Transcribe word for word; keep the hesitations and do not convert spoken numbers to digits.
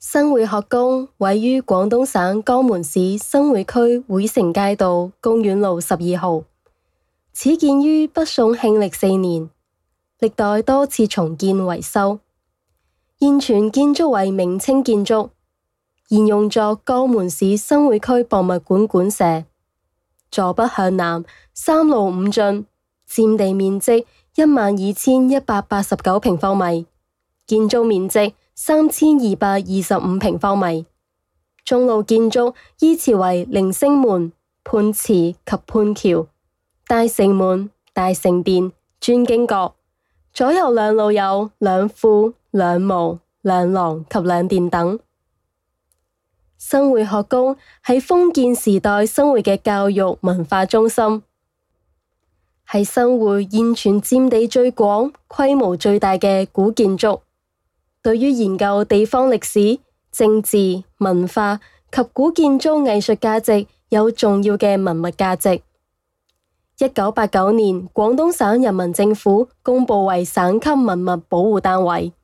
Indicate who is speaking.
Speaker 1: 新會學宮位於廣東省江門市新會區會城街道公園路十二號，始建於北宋慶曆四年，歷代多次重建維修，現存建築為明清建築，現用作江門市新會區博物館館舍，坐北向南，三路五進，佔地面積一萬二千一百八十九平方米，建築面積三千二百二十五平方米，中路建築依次為棂星門、泮池及泮橋、大城門、大城殿、尊經閣，左右兩路有兩庫、兩墓、兩廊及兩殿等。新會學宮係封建時代新會嘅教育文化中心，係新會現存佔地最廣、規模最大嘅古建築。對於研究地方歷史、政治、文化及古建築藝術價值有重要嘅文物價值。一九八九年，廣東省人民政府公布為省級文物保護單位。